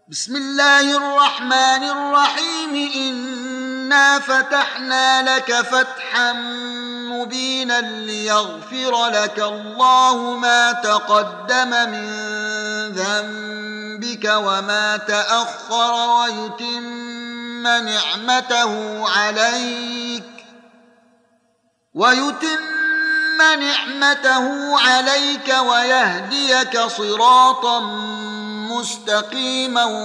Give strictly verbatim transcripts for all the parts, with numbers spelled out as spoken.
بسم الله الرحمن الرحيم إنا فتحنا لك فتحا مبينا ليغفر لك الله ما تقدم من ذنبك وما تأخر ويتم نعمته عليك ويتم نعمته عليك ويهديك صراطا مستقيما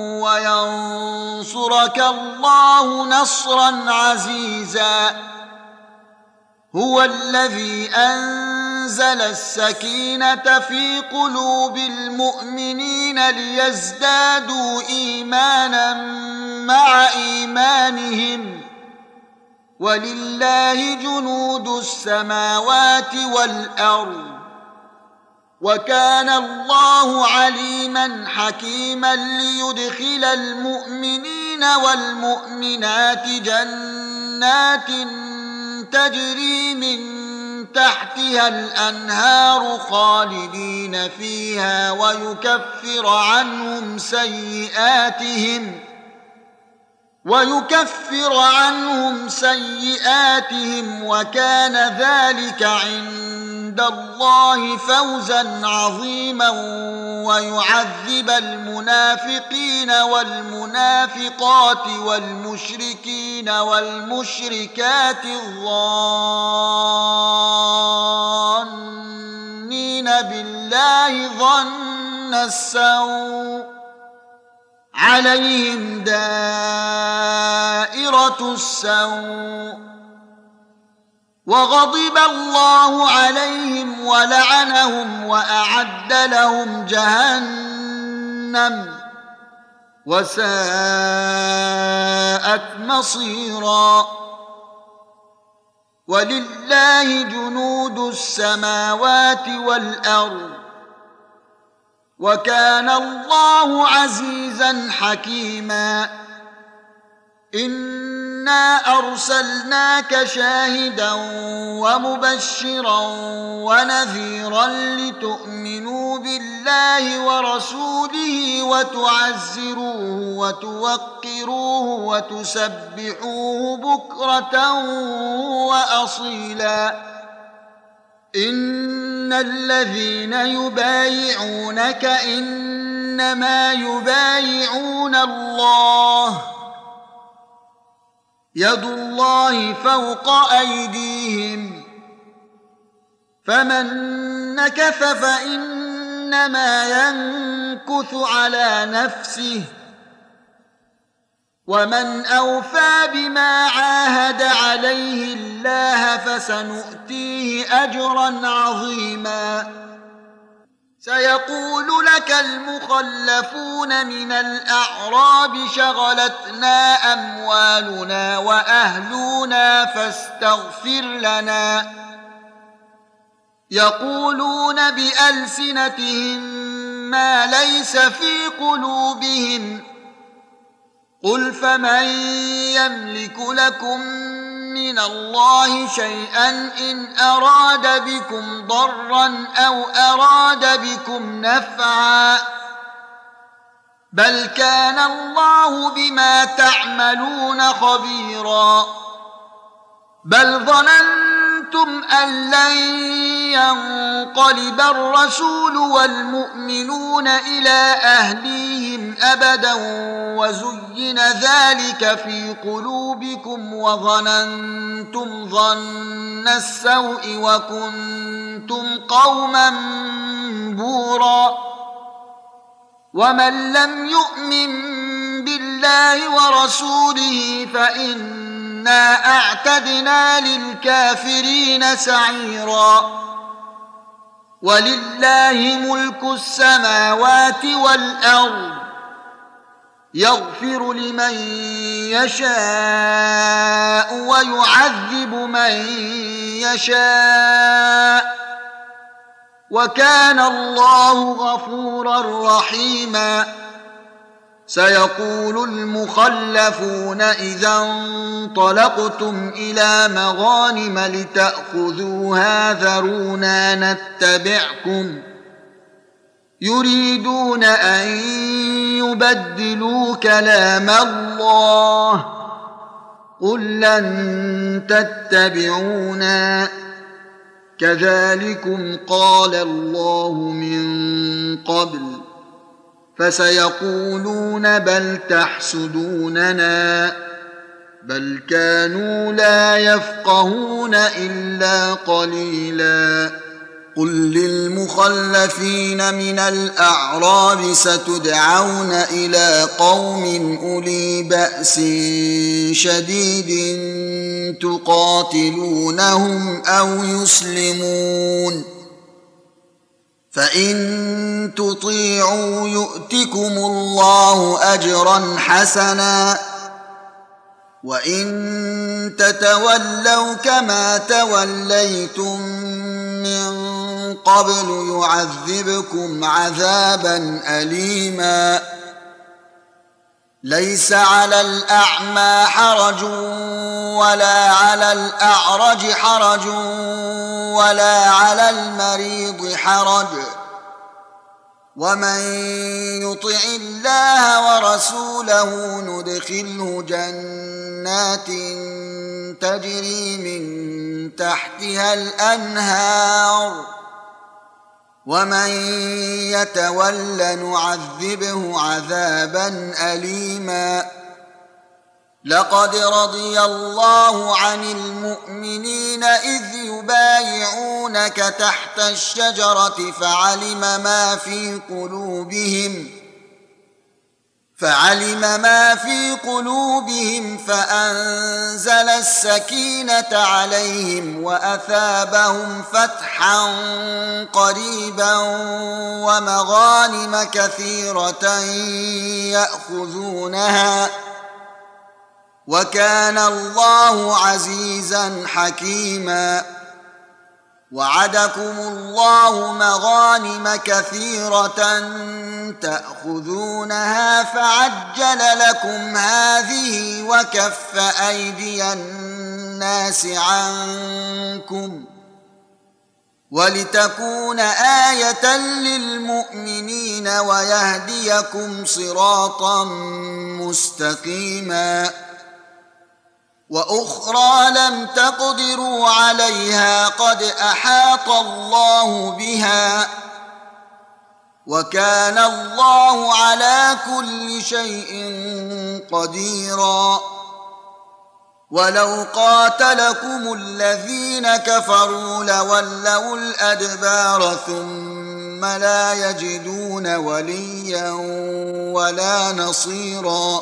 وينصرك الله نصرا عزيزا. هو الذي أنزل السكينة في قلوب المؤمنين ليزدادوا إيمانا مع إيمانهم ولله جنود السماوات والأرض وكان الله عليما حكيما ليدخل المؤمنين والمؤمنات جنات تجري من تحتها الأنهار خالدين فيها ويكفر عنهم سيئاتهم ويكفر عنهم سيئاتهم وكان ذلك عند الله فوزا عظيما ويعذب المنافقين والمنافقات والمشركين والمشركات الظانين بالله ظن السوء عليهم دائرة السوء وغضب الله عليهم ولعنهم وأعد لهم جهنم وساءت مصيرا. ولله جنود السماوات والأرض وكان الله عزيزا حكيما. إنا أرسلناك شاهدا ومبشرا ونذيرا لتؤمنوا بالله ورسوله وتعزروه وتوقروه وتسبحوه بكرة وأصيلا. إن الذين يبايعونك إنما يبايعون الله يد الله فوق أيديهم فمن نكث فإنما ينكث على نفسه ومن أوفى بما عاهد عليه الله فسنؤتيه أجرا عظيما. سيقول لك المخلفون من الأعراب شغلتنا أموالنا وأهلنا فاستغفر لنا. يقولون بألسنتهم ما ليس في قلوبهم قل فمن يملك لكم من الله شيئا إن أراد بكم ضرا أو أراد بكم نفعا بل كان الله بما تعملون خبيرا. بل ظننتم أن لن ينقلب الرسول والمؤمنون إلى أهليهم أبدا وزين ذلك في قلوبكم وظننتم ظن السوء وكنتم قوما بورا. ومن لم يؤمن بالله ورسوله فإنا أعتدنا للكافرين سعيرا. ولله ملك السماوات والأرض يغفر لمن يشاء ويعذب من يشاء وكان الله غفورا رحيما. سيقول المخلفون إذا انطلقتم إلى مغانم لتأخذوها ذرونا نتبعكم يريدون أن يبدلوا كلام الله قل لن تتبعونا كذلكم قال الله من قبل فسيقولون بل تحسدوننا بل كانوا لا يفقهون إلا قليلا قل للمخلفين من الأعراب ستدعون إلى قوم أولي بأس شديد تقاتلونهم أو يسلمون فإن تطيعوا يؤتكم الله أجرا حسنا وإن تتولوا كما توليتم من قبل يعذبكم عذابا أليما ليس على الأعمى حرج ولا على الأعرج حرج ولا على المريض حرج ومن يطع الله ورسوله ندخله جنات تجري من تحتها الأنهار ومن يتول نعذبه عذابا أليما لقد رضي الله عن المؤمنين إذ يبايعونك تحت الشجرة فعلم ما في قلوبهم فعلم ما في قلوبهم فأنزل السكينة عليهم وأثابهم فتحا قريبا ومغانم كثيرة يأخذونها وكان الله عزيزا حكيما وعدكم الله مغانم كثيرة تأخذونها فعجل لكم هذه وكف أيدي الناس عنكم ولتكون آية للمؤمنين ويهديكم صراطا مستقيما وأخرى لم تقدروا عليها قد أحاط الله بها وكان الله على كل شيء قديرا ولو قاتلكم الذين كفروا لولوا الأدبار ثم لا يجدون وليا ولا نصيرا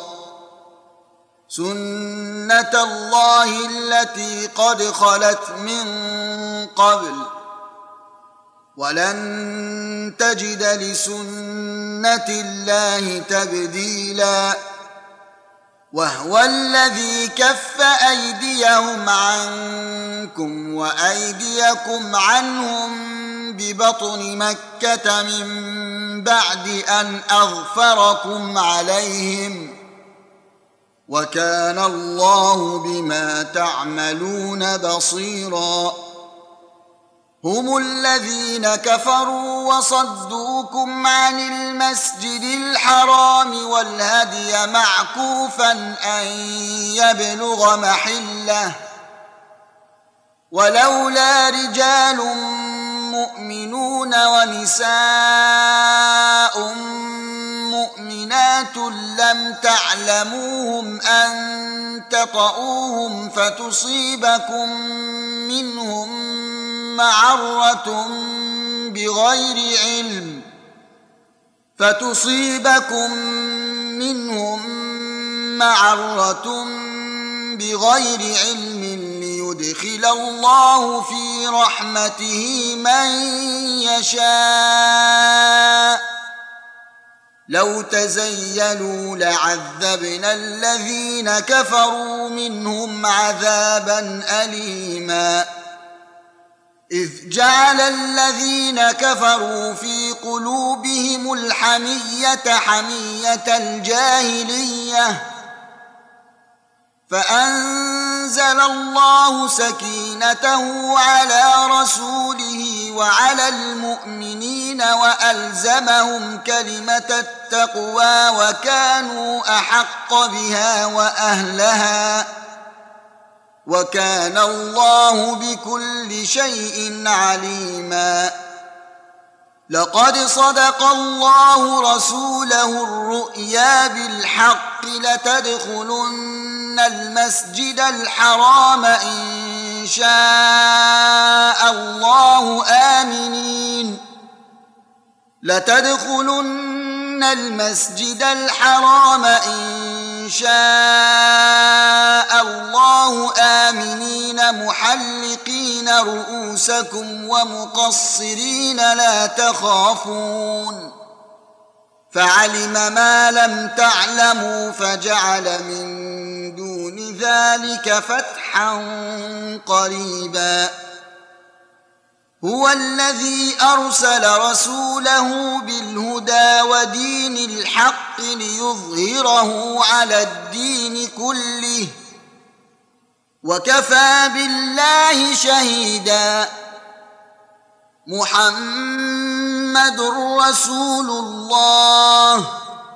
سنة الله التي قد خلت من قبل ولن تجد لسنة الله تبديلا وهو الذي كف أيديهم عنكم وأيديكم عنهم ببطن مكة من بعد أن أغفركم عليهم وكان الله بما تعملون بصيرا هم الذين كفروا وصدوكم عن المسجد الحرام والهدي معكوفا أن يبلغ محله ولولا رجال مؤمنون ونساء مؤمنات لم تعلموهم أن تطؤوهم فتصيبكم منهم معرة بغير علم فتصيبكم منهم معرة بغير علم ليدخل الله في رحمته من يشاء لو تزيلوا لعذبنا الذين كفروا منهم عذابا أليما إذ جعل الذين كفروا في قلوبهم الحمية حمية الجاهلية فأنزل أنزل الله سكينته على رسوله وعلى المؤمنين وألزمهم كلمة التقوى وكانوا أحق بها وأهلها وكان الله بكل شيء عليما. لقد صدق الله رسوله الرؤيا بالحق لتدخلن المسجد الحرام إن شاء الله آمنين لتدخلن المسجد الحرام إن شاء الله آمنين محلقين رؤوسكم ومقصرين لا تخافون فعلم ما لم تعلموا فجعل من دون ذلك فتحا قريبا. هو الذي أرسل رسوله بالهدى ودين الحق ليظهره على الدين كله وكفى بالله شهيدا. محمد رسول الله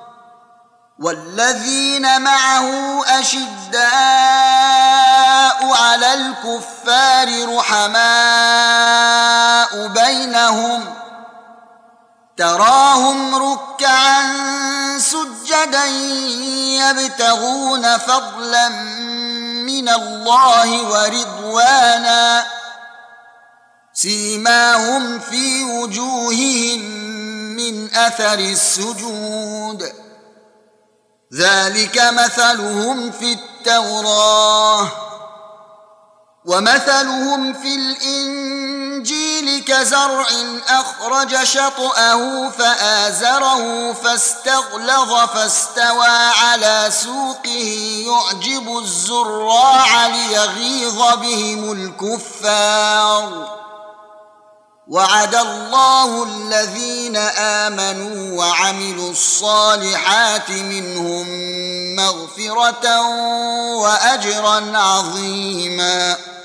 والذين معه أشداء على الكفار رحماء بينهم تراهم ركعا سجدا يبتغون فضلا من الله ورضوانا سيماهم في وجوههم من أثر السجود ذلك مثلهم في التوراة ومثلهم في الإنجيل كزرع أخرج شطأه فآزره فاستغلظ فاستوى على سوقه يعجب الزراع ليغيظ بهم الكفار. وعد الله الذين آمنوا وعملوا الصالحات منهم مغفرة وأجرا عظيما.